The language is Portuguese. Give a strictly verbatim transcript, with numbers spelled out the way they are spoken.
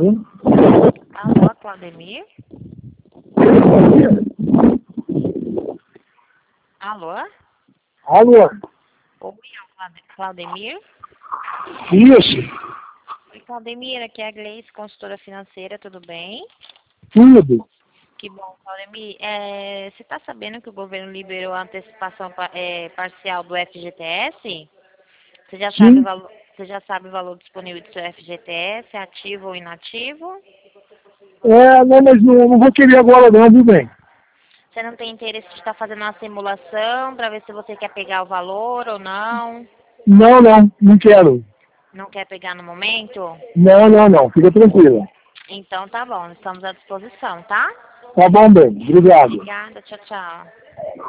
Alô, Claudemir? Alô? Alô? Oi, é o Claude- Claudemir? Isso, Oi, Claudemir, aqui é a Gleice, consultora financeira, tudo bem? tudo. Que bom, Claudemir. É, você está sabendo que o governo liberou a antecipação pa- é, parcial do F G T S? Você já sabe o Sim. valor, você já sabe o valor disponível do seu F G T S, ativo ou inativo? É, não, mas não, não vou querer agora não, viu bem? Você não tem interesse de estar fazendo uma simulação para ver se você quer pegar o valor ou não? Não, não, não quero. Não quer pegar no momento? Não, não, não, fica tranquila. Então tá bom, estamos à disposição, tá? Tá bom, bem, obrigado. Obrigada, tchau, tchau.